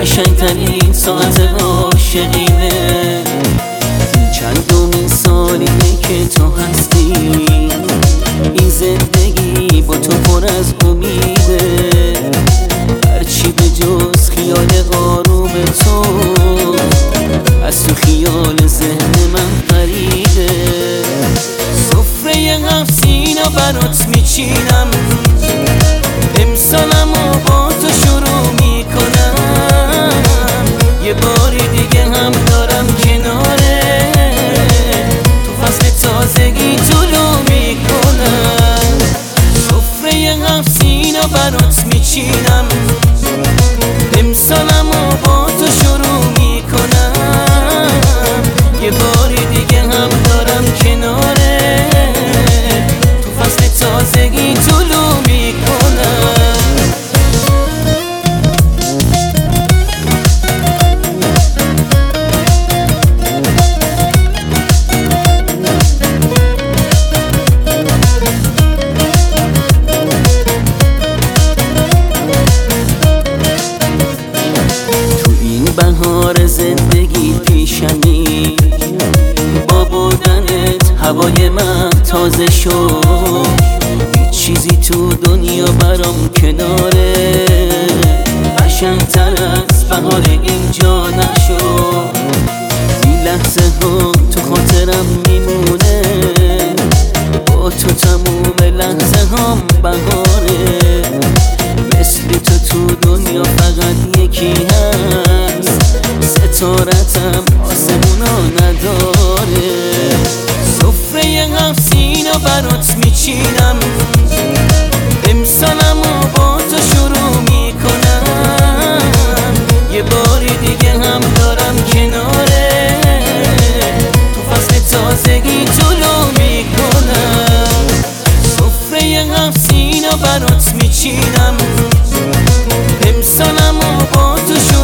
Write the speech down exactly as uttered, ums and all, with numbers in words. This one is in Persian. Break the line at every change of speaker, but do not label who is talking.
قشنگترین ساعت عاشقینه. چندمین سالیه که تو هستی، این زندگی با تو پر از امیده. هرچی به جز خیال آروم تو از تو خیال ذهن من پریده. سفره هفت سینا برات میچینم، امسالمو با تو شروع میکنم. یه باری دیگه هم دارم کناره، تو فصل تازگی طلوع میکنم. سفره هفت سینا برات میچینم، امسالمو با تو شروع میکنم. یه باری دیگه هم دارم کناره، تو فصل تازگی طلوع میکنم. بهار زندگی پیشمی، با بودنت هوای من تازه شد. هیچ چیزی تو دنیا برام کناره، قشنگتر از بهار اینجا نشد. این لحظه ها تو خاطرم میمونه، با تو تموم لحظه هم بهاره. مثل تو تو دنیا فقط یکی هست، ستارتم آسمونا نداره. سفره هفت سینا برات میچینم، امسالمو با تو شروع میکنم. یه باری دیگه هم دارم کناره، تو فصل تازگی طلوع میکنم. سفره هفت سینا برات میچینم، امسالمو با تو